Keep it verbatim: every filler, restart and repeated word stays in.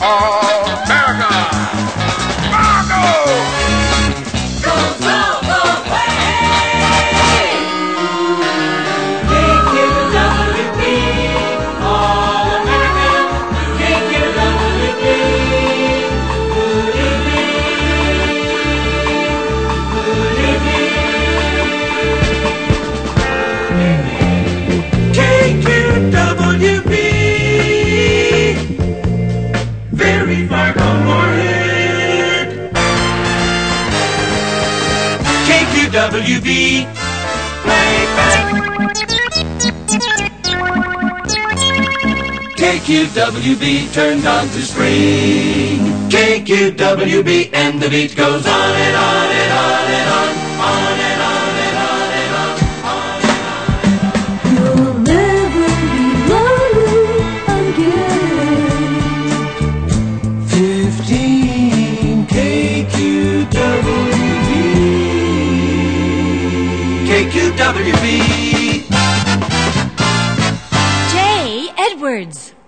America! Marco! Go, go, go, way! K Q W B, All American, K Q W B. Good evening, good evening. K Q W B, very far from Moorhead. K Q W B, playback. K Q W B turned on to spring. K Q W B and the beat goes on and on and on and on, on and on and on and on, on and on and on. You'll never be lonely again. Fifteen K Q W B, K Q W B. Jay Edwards.